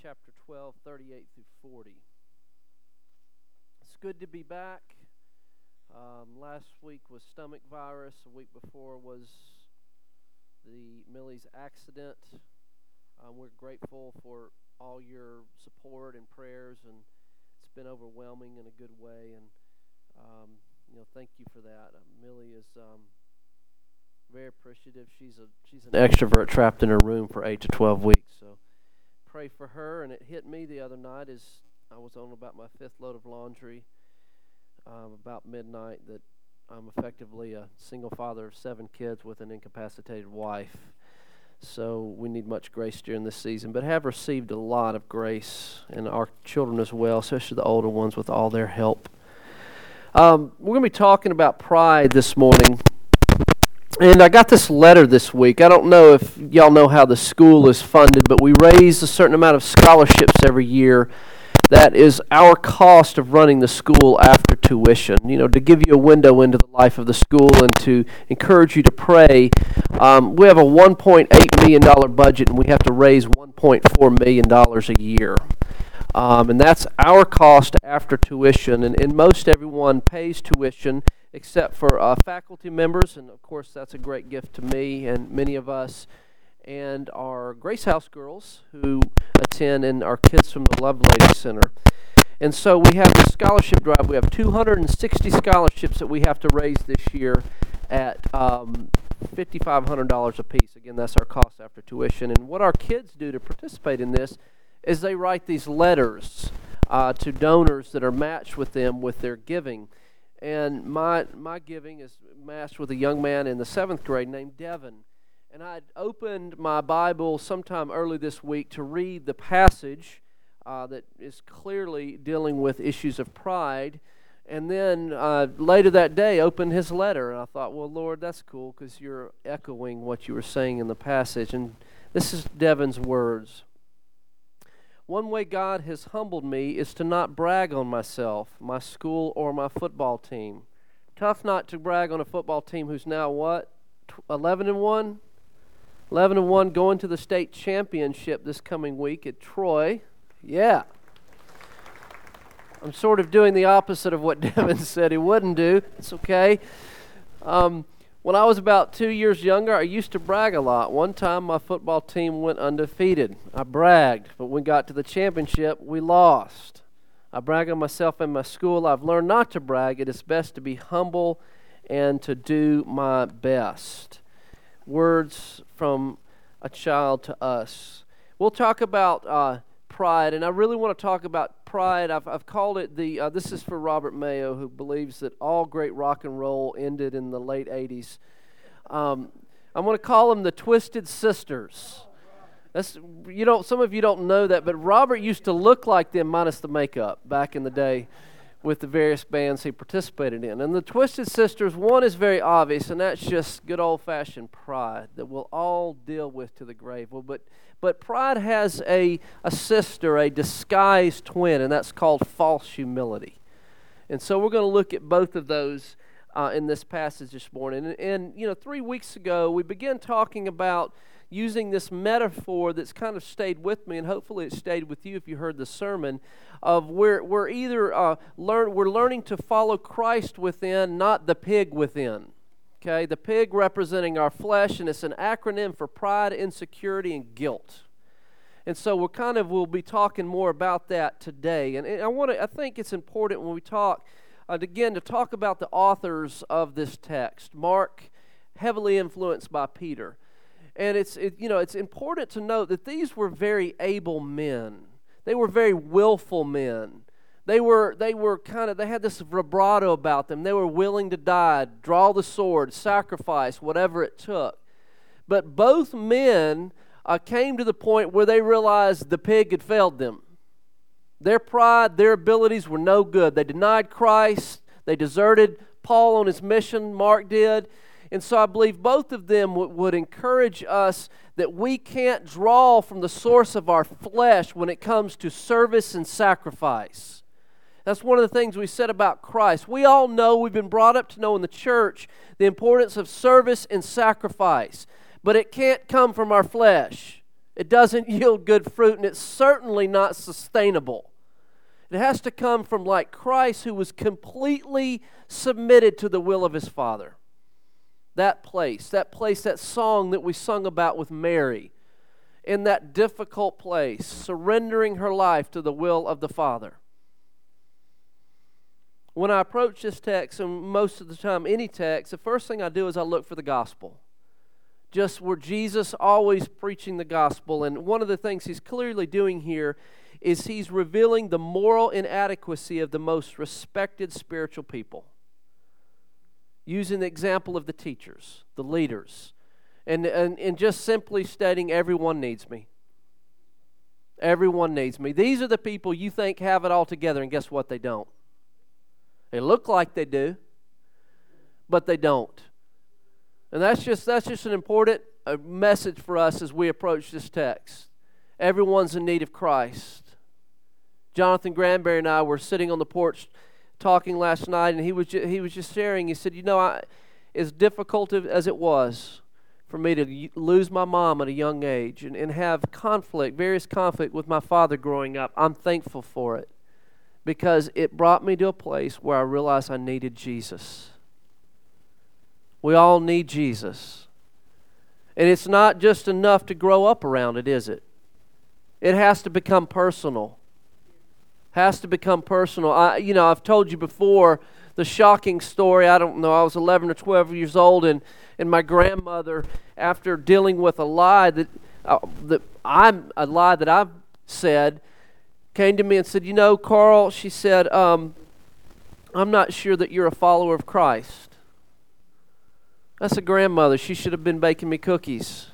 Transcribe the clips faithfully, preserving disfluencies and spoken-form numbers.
chapter twelve, thirty-eight through forty. It's good to be back. Um, last week was stomach virus. The week before was the Millie's accident. Um, we're grateful for all your support and prayers, and it's been overwhelming in a good way. And um, you know, thank you for that. Uh, Millie is um, very appreciative. She's a she's an extrovert trapped in her room for eight to twelve weeks. So pray for her. And it hit me the other night as I was on about my fifth load of laundry. Um, about midnight, that I'm effectively a single father of seven kids with an incapacitated wife. So we need much grace during this season, but have received a lot of grace, and our children as well, especially the older ones, with all their help. Um, we're going to be talking about pride this morning, and I got this letter this week. I don't know if y'all know how the school is funded, but we raise a certain amount of scholarships every year. That is our cost of running the school after tuition. You know, to give you a window into the life of the school and to encourage you to pray. Um, we have a one point eight million dollars budget, and we have to raise one point four million dollars a year. Um, and that's our cost after tuition. And, and most everyone pays tuition except for uh, faculty members. And, of course, that's a great gift to me and many of us. And our Grace House girls who attend, and our kids from the Love Lady Center. And so we have the scholarship drive. We have two hundred sixty scholarships that we have to raise this year at um, five thousand five hundred dollars a piece. Again, that's our cost after tuition. And what our kids do to participate in this is they write these letters uh, to donors that are matched with them with their giving. And my my giving is matched with a young man in the seventh grade named Devin. And I'd opened my Bible sometime early this week to read the passage uh, that is clearly dealing with issues of pride. And then uh, later that day, opened his letter. And I thought, well, Lord, that's cool because you're echoing what you were saying in the passage. And this is Devin's words. One way God has humbled me is to not brag on myself, my school, or my football team. Tough not to brag on a football team who's now what? eleven and one? eleven and one going to the state championship this coming week at Troy. Yeah. I'm sort of doing the opposite of what Devin said he wouldn't do. It's okay. Um, when I was about two years younger, I used to brag a lot. One time my football team went undefeated. I bragged, but when we got to the championship, we lost. I brag on myself and my school. I've learned not to brag. It is best to be humble and to do my best. Words from a child to us. We'll talk about uh, pride, and I really want to talk about pride. I've, I've called it the, uh, this is for Robert Mayo, who believes that all great rock and roll ended in the late eighties. Um, I'm going to call them the Twisted Sisters. That's, you don't, some of you don't know that, but Robert used to look like them minus the makeup back in the day with the various bands he participated in. And the Twisted Sisters, one is very obvious, and that's just good old-fashioned pride that we'll all deal with to the grave. Well, but but pride has a, a sister, a disguised twin, and that's called false humility. And so we're going to look at both of those uh, in this passage this morning. And, and, you know, three weeks ago, we began talking about using this metaphor that's kind of stayed with me, and hopefully it stayed with you if you heard the sermon, of we're, we're either uh, learn, we're learning to follow Christ within, not the pig within. Okay, the pig representing our flesh, and it's an acronym for pride, insecurity, and guilt. And so we're kind of, we'll be talking more about that today. And, and I want to, I think it's important when we talk, uh, again, to talk about the authors of this text. Mark, heavily influenced by Peter. And it's it, you know it's important to note that these were very able men. They were very willful men. They were they were kind of they had this vibrato about them. They were willing to die, draw the sword, sacrifice, whatever it took. But both men uh, came to the point where they realized the pig had failed them. Their pride, their abilities were no good. They denied Christ. They deserted Paul on his mission. Mark did. And so I believe both of them w- would encourage us that we can't draw from the source of our flesh when it comes to service and sacrifice. That's one of the things we said about Christ. We all know, we've been brought up to know in the church, the importance of service and sacrifice. But it can't come from our flesh. It doesn't yield good fruit, and it's certainly not sustainable. It has to come from like Christ, who was completely submitted to the will of his Father. That place, that place, that song that we sung about with Mary, in that difficult place, surrendering her life to the will of the Father. When I approach this text, and most of the time any text, the first thing I do is I look for the gospel. Just where Jesus always preaching the gospel. And one of the things he's clearly doing here is he's revealing the moral inadequacy of the most respected spiritual people. Using the example of the teachers, the leaders, and, and, and just simply stating everyone needs me. Everyone needs me. These are the people you think have it all together, and guess what? They don't. They look like they do, but they don't. And that's just that's just an important uh, message for us as we approach this text. Everyone's in need of Christ. Jonathan Granberry and I were sitting on the porch talking last night, and he was ju- he was just sharing. He said, "You know, I, as difficult as it was for me to lose my mom at a young age and, and have conflict, various conflict with my father growing up, I'm thankful for it because it brought me to a place where I realized I needed Jesus." We all need Jesus. And it's not just enough to grow up around it, is it? It has to become personal. Has to become personal. I, you know, I've told you before the shocking story. I don't know, I was eleven or twelve years old, and, and my grandmother, after dealing with a lie that, uh, that I'm a lie that I've said, came to me and said, "You know, Carl," she said, um, "I'm not sure that you're a follower of Christ." That's a grandmother. She should have been baking me cookies.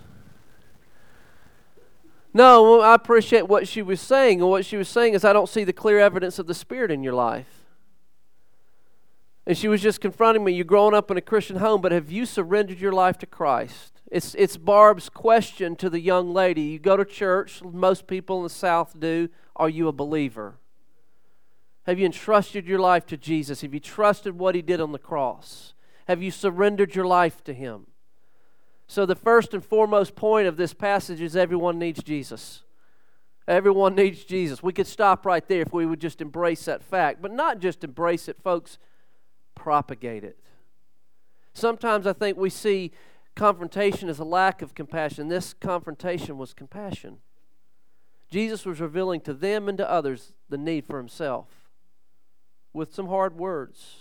No, I appreciate what she was saying. And what she was saying is, I don't see the clear evidence of the Spirit in your life. And she was just confronting me. You're growing up in a Christian home, but have you surrendered your life to Christ? It's, it's Barb's question to the young lady. You go to church, most people in the South do. Are you a believer? Have you entrusted your life to Jesus? Have you trusted what He did on the cross? Have you surrendered your life to Him? So the first and foremost point of this passage is everyone needs Jesus. Everyone needs Jesus. We could stop right there if we would just embrace that fact. But not just embrace it, folks, propagate it. Sometimes I think we see confrontation as a lack of compassion. This confrontation was compassion. Jesus was revealing to them and to others the need for Himself with some hard words.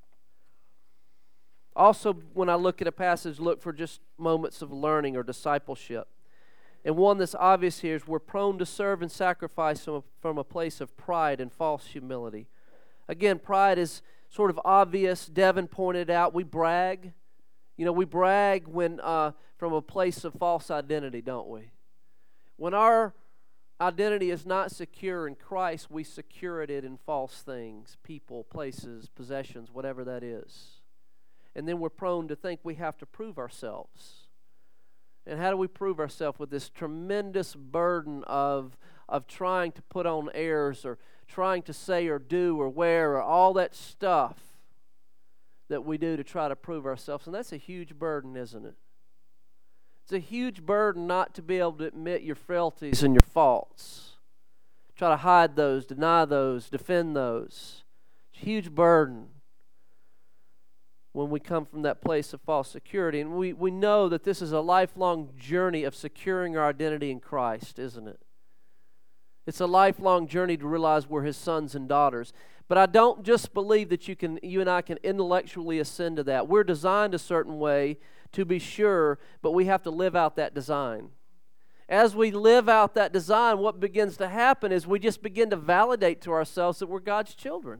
Also, when I look at a passage, look for just moments of learning or discipleship. And one that's obvious here is we're prone to serve and sacrifice from a, from a place of pride and false humility. Again, pride is sort of obvious. Devin pointed out we brag. You know, we brag when uh, from a place of false identity, don't we? When our identity is not secure in Christ, we secure it in false things, people, places, possessions, whatever that is. And then we're prone to think we have to prove ourselves. And how do we prove ourselves? With this tremendous burden of, of trying to put on airs or trying to say or do or wear or all that stuff that we do to try to prove ourselves. And that's a huge burden, isn't it? It's a huge burden not to be able to admit your frailties and your faults. Try to hide those, deny those, defend those. It's a huge burden when we come from that place of false security. And we, we know that this is a lifelong journey of securing our identity in Christ, isn't it? It's a lifelong journey to realize we're His sons and daughters. But I don't just believe that you can, you and I can intellectually ascend to that. We're designed a certain way, to be sure, but we have to live out that design. As we live out that design, what begins to happen is we just begin to validate to ourselves that we're God's children.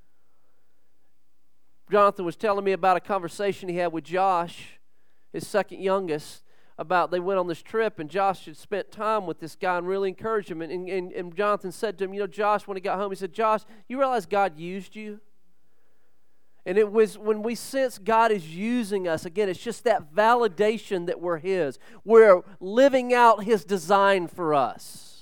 Jonathan was telling me about a conversation he had with Josh, his second youngest, about they went on this trip, and Josh had spent time with this guy and really encouraged him. And, and, and Jonathan said to him, you know, Josh, when he got home, he said, Josh, you realize God used you? And it was when we sense God is using us, again, it's just that validation that we're His. We're living out His design for us.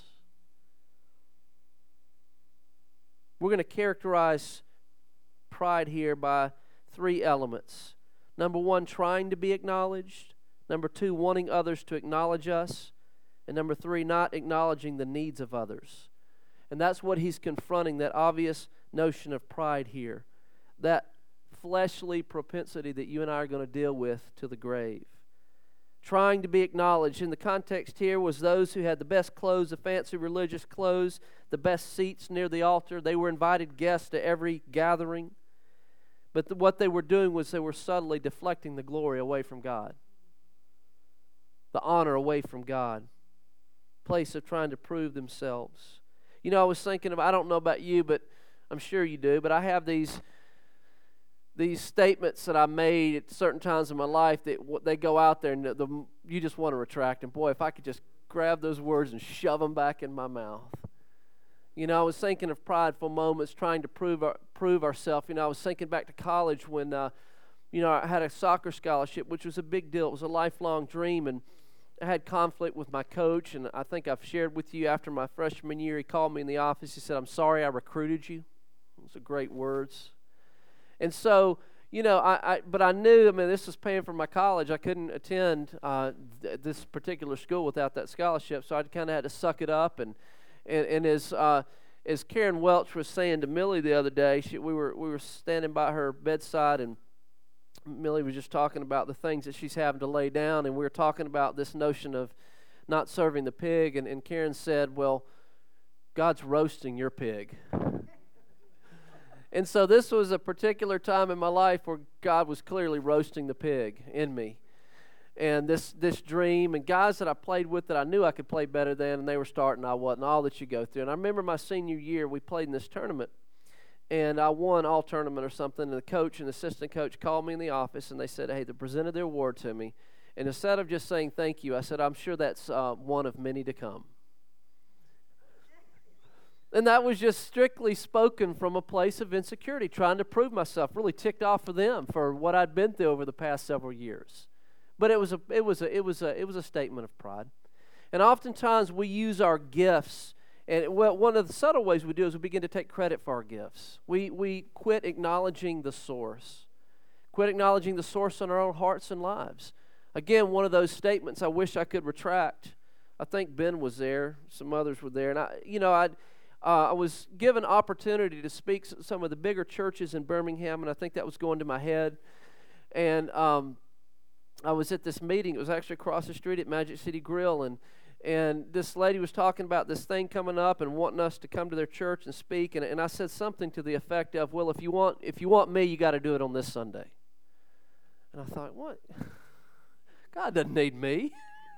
We're going to characterize pride here by three elements. Number one, trying to be acknowledged. Number two, wanting others to acknowledge us. And number three, not acknowledging the needs of others. And that's what he's confronting, that obvious notion of pride here. That fleshly propensity that you and I are going to deal with to the grave. Trying to be acknowledged. In the context here was those who had the best clothes, the fancy religious clothes, the best seats near the altar. They were invited guests to every gathering. But the, what they were doing was they were subtly deflecting the glory away from God. The honor away from God. Place of trying to prove themselves. You know, I was thinking of, I don't know about you, but I'm sure you do, but I have these these statements that I made at certain times in my life that they go out there and the, the, you just want to retract them. Boy, if I could just grab those words and shove them back in my mouth. You know, I was thinking of prideful moments, trying to prove our, prove ourselves. You know, I was thinking back to college when, uh, you know, I had a soccer scholarship, which was a big deal. It was a lifelong dream, and I had conflict with my coach, and I think I've shared with you after my freshman year, he called me in the office. He said, "I'm sorry I recruited you." Those are great words. And so, you know, I, I but I knew, I mean, this was paying for my college. I couldn't attend uh, th- this particular school without that scholarship, so I kind of had to suck it up. And and, and as uh, as Karen Welch was saying to Millie the other day, she, we were we were standing by her bedside, and Millie was just talking about the things that she's having to lay down, and we were talking about this notion of not serving the pig, and, and Karen said, "Well, God's roasting your pig." And so this was a particular time in my life where God was clearly roasting the pig in me. And this this dream, and guys that I played with that I knew I could play better than, and they were starting, I wasn't, all that you go through. And I remember my senior year, we played in this tournament, and I won all tournament or something, and the coach and the assistant coach called me in the office, and they said, hey, they presented their award to me. And instead of just saying thank you, I said, I'm sure that's uh, one of many to come. And that was just strictly spoken from a place of insecurity, trying to prove myself, really ticked off for them for what I'd been through over the past several years. But it was a it was a it was a it was a statement of pride. And oftentimes we use our gifts, and well, one of the subtle ways we do is we begin to take credit for our gifts. We we quit acknowledging the source. Quit acknowledging the source in our own hearts and lives. Again, one of those statements I wish I could retract. I think Ben was there, some others were there, and I you know I Uh, I was given opportunity to speak at some of the bigger churches in Birmingham, and I think that was going to my head. And um, I was at this meeting. It was actually across the street at Magic City Grill, and and this lady was talking about this thing coming up and wanting us to come to their church and speak. And, and I said something to the effect of, "Well, if you want if you want me, you got to do it on this Sunday." And I thought, what? God doesn't need me.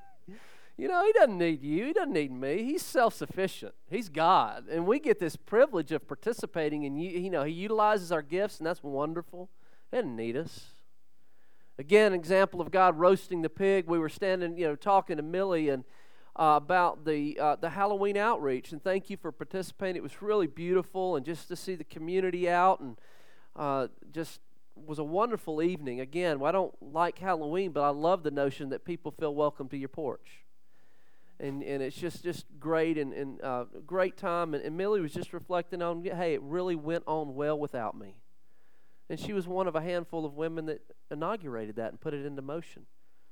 You know, he doesn't need you. He doesn't need me. He's self-sufficient. He's God. And we get this privilege of participating, and, you, you know, he utilizes our gifts, and that's wonderful. He doesn't need us. Again, example of God roasting the pig. We were standing, you know, talking to Millie and uh, about the uh, the Halloween outreach, and thank you for participating. It was really beautiful, and just to see the community out, and uh, just was a wonderful evening. Again, I don't like Halloween, but I love the notion that people feel welcome to your porch. And and it's just, just great and, and uh, great time. And, and Millie was just reflecting on, hey, it really went on well without me. And she was one of a handful of women that inaugurated that and put it into motion.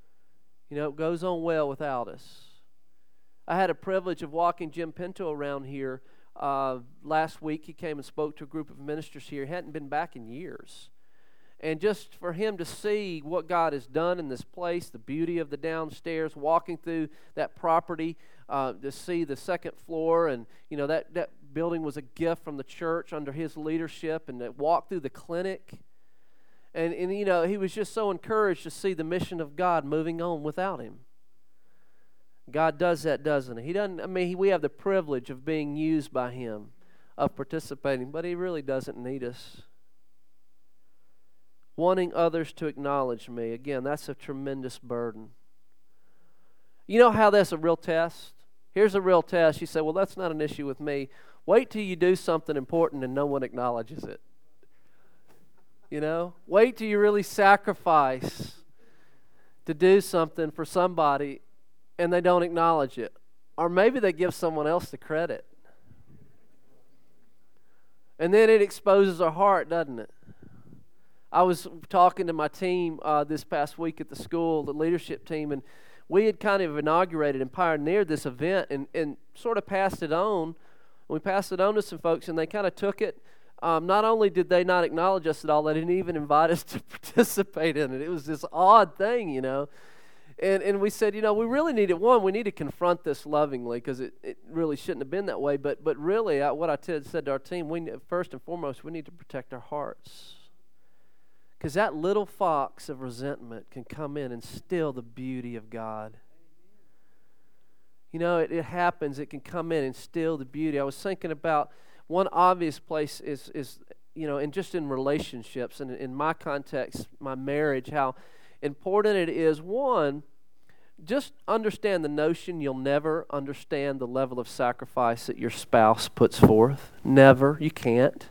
You know, it goes on well without us. I had a privilege of walking Jim Pinto around here. Uh, last week he came and spoke to a group of ministers here. He hadn't been back in years. And just for him to see what God has done in this place, the beauty of the downstairs, walking through that property, uh, to see the second floor, and you know that, that building was a gift from the church under his leadership, and to walk through the clinic. And, and you know, he was just so encouraged to see the mission of God moving on without him. God does that, doesn't he? He doesn't, I mean, he, we have the privilege of being used by him, of participating, but he really doesn't need us. Wanting others to acknowledge me. Again, that's a tremendous burden. You know how that's a real test? Here's a real test. You say, well, that's not an issue with me. Wait till you do something important and no one acknowledges it. You know? Wait till you really sacrifice to do something for somebody and they don't acknowledge it. Or maybe they give someone else the credit. And then it exposes our heart, doesn't it? I was talking to my team uh, this past week at the school, the leadership team, and we had kind of inaugurated and pioneered this event and, and sort of passed it on. We passed it on to some folks, and they kind of took it. Um, not only did they not acknowledge us at all, they didn't even invite us to participate in it. It was this odd thing, you know. And and we said, you know, we really need it. One, we need to confront this lovingly because it, it really shouldn't have been that way. But but really, I, what I t- said to our team, we first and foremost, we need to protect our hearts. Because that little fox of resentment can come in and steal the beauty of God. You know, it, it happens. It can come in and steal the beauty. I was thinking about one obvious place is, is you know, and just in relationships, and in my context, my marriage, how important it is. One, just understand the notion you'll never understand the level of sacrifice that your spouse puts forth. Never. You can't.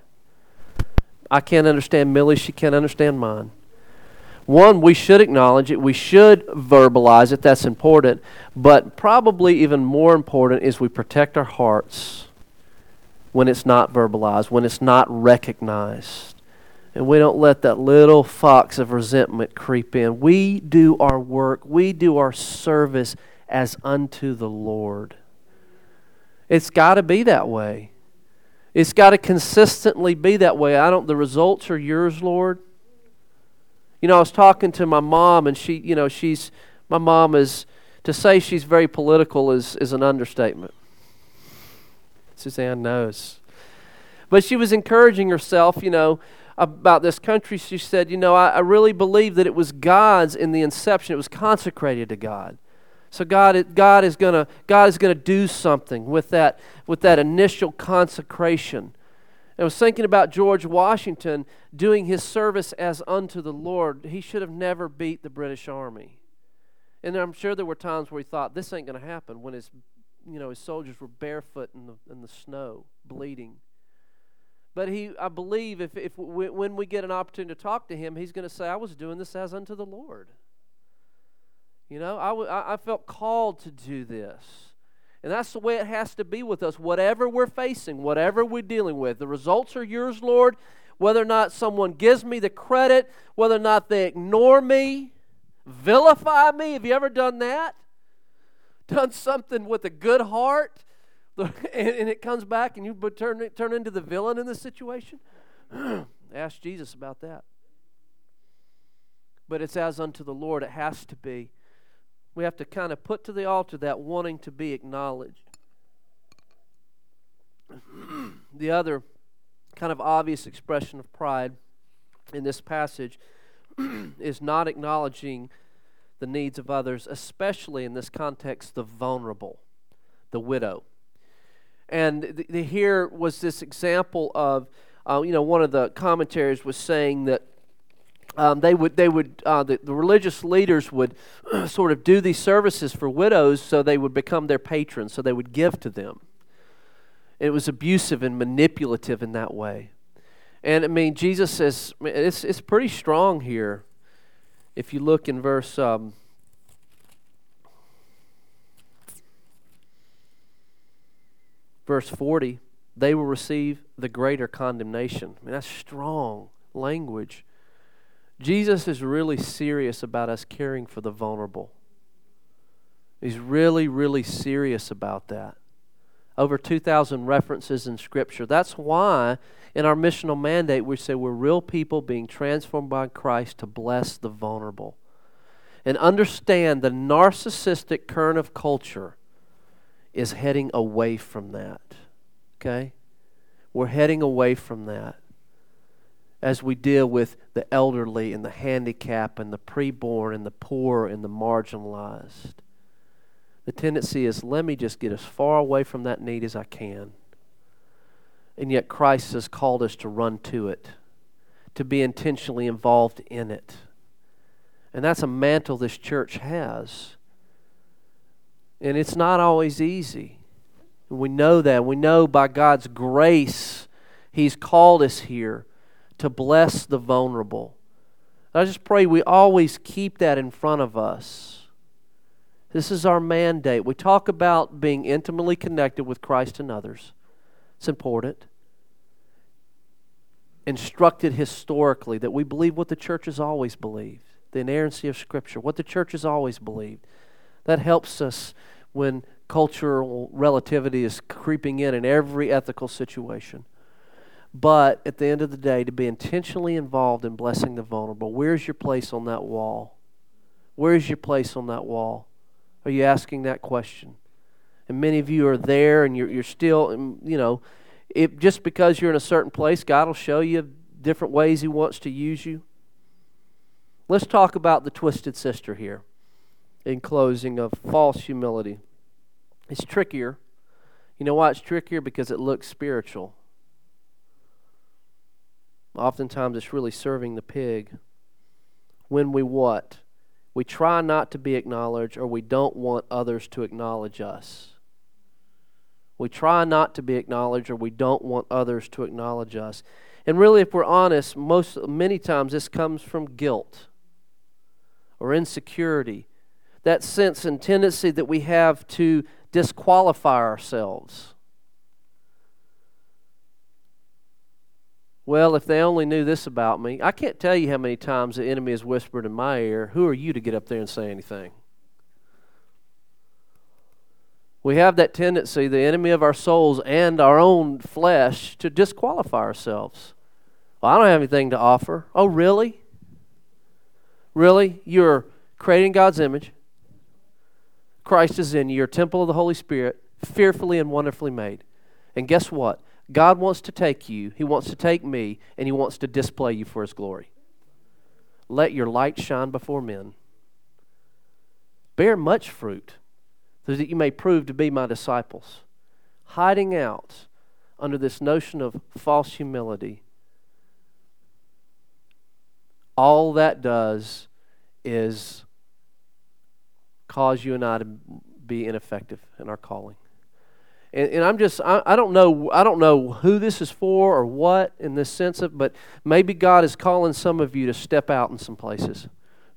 I can't understand Millie. She can't understand mine. One, we should acknowledge it. We should verbalize it. That's important. But probably even more important is we protect our hearts when it's not verbalized, when it's not recognized. And we don't let that little fox of resentment creep in. We do our work. We do our service as unto the Lord. It's got to be that way. It's got to consistently be that way. I don't. The results are yours, Lord. You know, I was talking to my mom, and she, you know, she's, my mom is, to say she's very political is, is an understatement. Suzanne knows. But she was encouraging herself, you know, about this country. She said, you know, I, I really believe that it was God's in the inception. It was consecrated to God. So God, God is gonna, God is gonna do something with that, with that initial consecration. I was thinking about George Washington doing his service as unto the Lord. He should have never beat the British Army. And I'm sure there were times where he thought, this ain't going to happen, when his, you know, his soldiers were barefoot in the, in the snow, bleeding. But he, I believe if, if we, when we get an opportunity to talk to him, he's going to say, I was doing this as unto the Lord. You know, I, w- I felt called to do this. And that's the way it has to be with us. Whatever we're facing, whatever we're dealing with, the results are yours, Lord. Whether or not someone gives me the credit, whether or not they ignore me, vilify me. Have you ever done that? Done something with a good heart, and, and it comes back and you turn, turn into the villain in the situation? Ask Jesus about that. But it's as unto the Lord. It has to be. We have to kind of put to the altar that wanting to be acknowledged. The other kind of obvious expression of pride in this passage is not acknowledging the needs of others, especially in this context, the vulnerable, the widow. And the, the, here was this example of, uh, you know, one of the commentaries was saying that Um, they would, they would, uh, the, the religious leaders would sort of do these services for widows, so they would become their patrons, so they would give to them. It was abusive and manipulative in that way. And I mean, Jesus says, it's it's pretty strong here. If you look in verse um, verse forty, they will receive the greater condemnation. I mean, that's strong language. Jesus is really serious about us caring for the vulnerable. He's really, really serious about that. Over two thousand references in Scripture. That's why in our missional mandate we say we're real people being transformed by Christ to bless the vulnerable. And understand the narcissistic current of culture is heading away from that. Okay? We're heading away from that. As we deal with the elderly and the handicapped and the preborn and the poor and the marginalized. The tendency is, let me just get as far away from that need as I can. And yet Christ has called us to run to it, to be intentionally involved in it. And that's a mantle this church has. And it's not always easy. We know that. We know by God's grace, He's called us here to bless the vulnerable. I just pray we always keep that in front of us. This is our mandate. We talk about being intimately connected with Christ and others. It's important. Instructed historically that we believe what the church has always believed. The inerrancy of Scripture. What the church has always believed. That helps us when cultural relativity is creeping in in every ethical situation. But at the end of the day, to be intentionally involved in blessing the vulnerable, where's your place on that wall? Where's your place on that wall? Are you asking that question? And many of you are there, and you're, you're still, you know, it, just because you're in a certain place, God will show you different ways He wants to use you. Let's talk about the twisted sister here in closing of false humility. It's trickier. You know why it's trickier? Because it looks spiritual. Oftentimes it's really serving the pig. When we what? We try not to be acknowledged, or we don't want others to acknowledge us. We try not to be acknowledged, or we don't want others to acknowledge us. And really, if we're honest, most many times this comes from guilt or insecurity. That sense and tendency that we have to disqualify ourselves. Well, if they only knew this about me. I can't tell you how many times the enemy has whispered in my ear, who are you to get up there and say anything? We have that tendency, the enemy of our souls and our own flesh, to disqualify ourselves. Well, I don't have anything to offer. Oh, really? Really? You're created in God's image. Christ is in you. You're a temple of the Holy Spirit, fearfully and wonderfully made. And guess what? God wants to take you, He wants to take me, and He wants to display you for His glory. Let your light shine before men. Bear much fruit, so that you may prove to be my disciples. Hiding out under this notion of false humility, all that does is cause you and I to be ineffective in our calling. And, and I'm just, I, I don't know, I don't know who this is for or what in this sense of, but maybe God is calling some of you to step out in some places.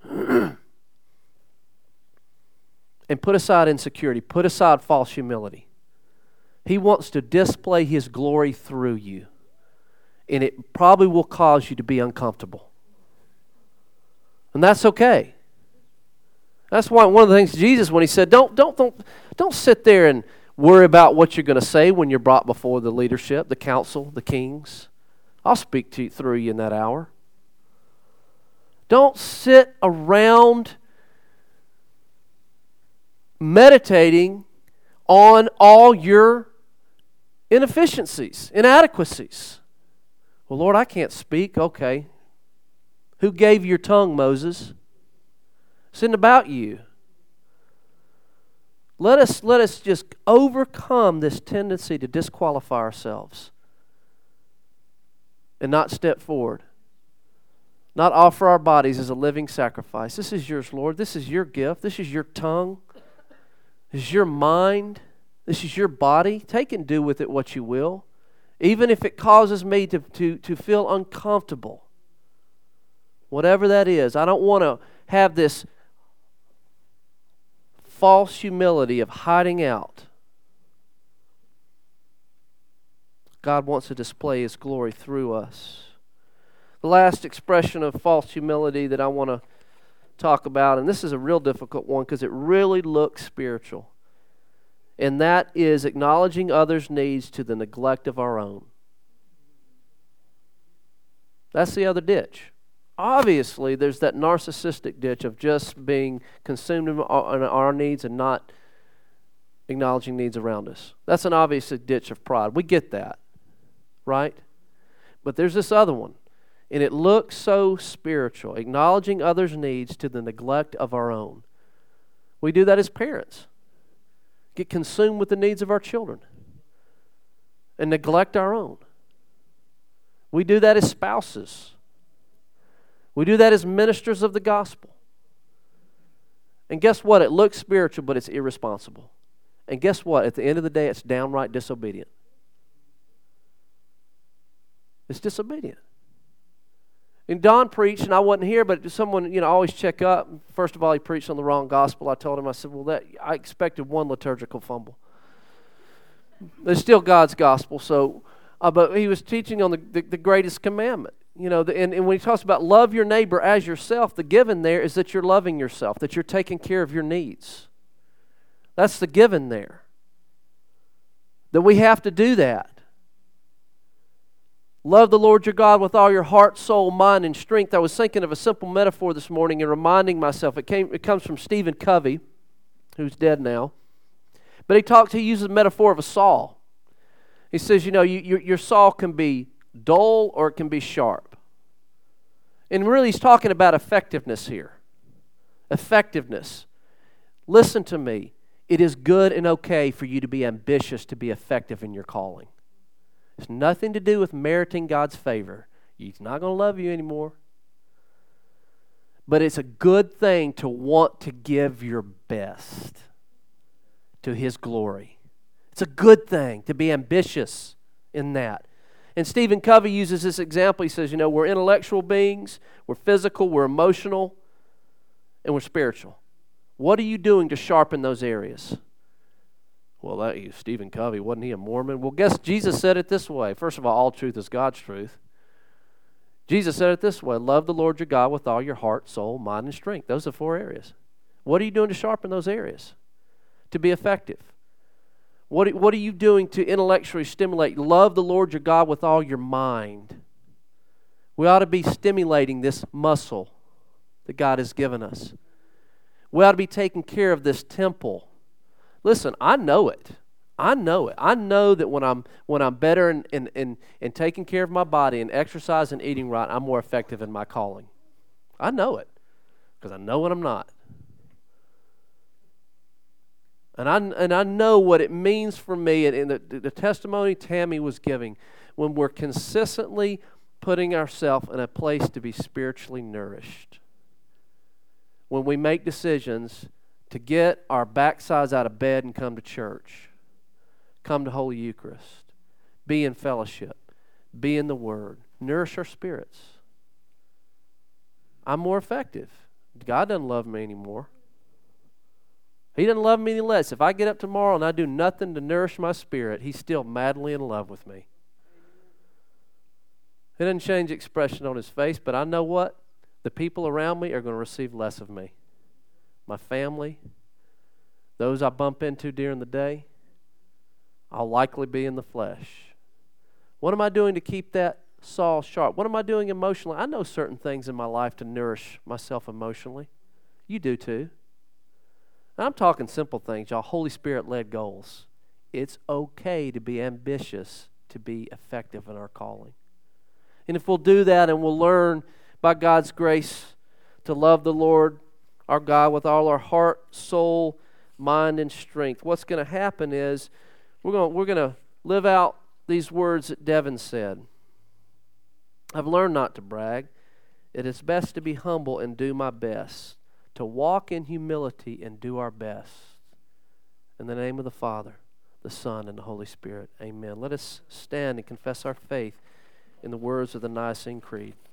And put aside insecurity, put aside false humility. He wants to display His glory through you. And it probably will cause you to be uncomfortable. And that's okay. That's why one of the things Jesus, when He said, don't, don't, don't, don't sit there and worry about what you're going to say when you're brought before the leadership, the council, the kings. I'll speak to you through you in that hour. Don't sit around meditating on all your inefficiencies, inadequacies. Well, Lord, I can't speak. Okay. Who gave you your tongue, Moses? It's not about you. Let us, let us just overcome this tendency to disqualify ourselves and not step forward. Not offer our bodies as a living sacrifice. This is yours, Lord. This is your gift. This is your tongue. This is your mind. This is your body. Take and do with it what you will. Even if it causes me to, to, to feel uncomfortable. Whatever that is. I don't want to have this false humility of hiding out. God wants to display His glory through us. The last expression of false humility that I want to talk about, and this is a real difficult one because it really looks spiritual, and that is acknowledging others' needs to the neglect of our own. That's the other ditch. Obviously, there's that narcissistic ditch of just being consumed in our needs and not acknowledging needs around us. That's an obvious ditch of pride. We get that, right? But there's this other one, and it looks so spiritual, acknowledging others' needs to the neglect of our own. We do that as parents. Get consumed with the needs of our children and neglect our own. We do that as spouses. We do that as ministers of the gospel. And guess what? It looks spiritual, but it's irresponsible. And guess what? At the end of the day, it's downright disobedient. It's disobedient. And Don preached, and I wasn't here, but someone, you know, always check up. First of all, he preached on the wrong gospel. I told him, I said, well, that I expected one liturgical fumble. It's still God's gospel, so, uh, but he was teaching on the, the, the greatest commandment. You know, the, and, and when he talks about love your neighbor as yourself, the given there is that you're loving yourself, that you're taking care of your needs. That's the given there. That we have to do that. Love the Lord your God with all your heart, soul, mind, and strength. I was thinking of a simple metaphor this morning and reminding myself. It came. It comes from Stephen Covey, who's dead now. But he talks. He uses the metaphor of a saw. He says, you know, you, your, your saw can be dull or it can be sharp. And really he's talking about effectiveness here. Effectiveness. Listen to me. It is good and okay for you to be ambitious to be effective in your calling. It's nothing to do with meriting God's favor. He's not going to love you anymore. But it's a good thing to want to give your best to His glory. It's a good thing to be ambitious in that. And Stephen Covey uses this example. He says, you know, we're intellectual beings, we're physical, we're emotional, and we're spiritual. What are you doing to sharpen those areas? Well, that Stephen Covey, wasn't he a Mormon? Well, guess Jesus said it this way. First of all, all truth is God's truth. Jesus said it this way: love the Lord your God with all your heart, soul, mind, and strength. Those are four areas. What are you doing to sharpen those areas? To be effective. What, what are you doing to intellectually stimulate? Love the Lord your God with all your mind. We ought to be stimulating this muscle that God has given us. We ought to be taking care of this temple. Listen, I know it. I know it. I know that when I'm when I'm better in, in, in, in taking care of my body and exercise and eating right, I'm more effective in my calling. I know it because I know when I'm not. And I, and I know what it means for me, and, and the, the testimony Tammy was giving, when we're consistently putting ourselves in a place to be spiritually nourished. When we make decisions to get our backsides out of bed and come to church, come to Holy Eucharist, be in fellowship, be in the Word, nourish our spirits. I'm more effective. God doesn't love me anymore. He doesn't love me any less. If I get up tomorrow and I do nothing to nourish my spirit, He's still madly in love with me. It doesn't change the expression on His face, but I know what? The people around me are going to receive less of me. My family, those I bump into during the day, I'll likely be in the flesh. What am I doing to keep that saw sharp? What am I doing emotionally? I know certain things in my life to nourish myself emotionally. You do too. I'm talking simple things, y'all. Holy Spirit-led goals. It's okay to be ambitious, to be effective in our calling. And if we'll do that and we'll learn by God's grace to love the Lord our God with all our heart, soul, mind, and strength, what's going to happen is we're going we're going to live out these words that Devin said. I've learned not to brag. It is best to be humble and do my best, to walk in humility and do our best. In the name of the Father, the Son, and the Holy Spirit, amen. Let us stand and confess our faith in the words of the Nicene Creed.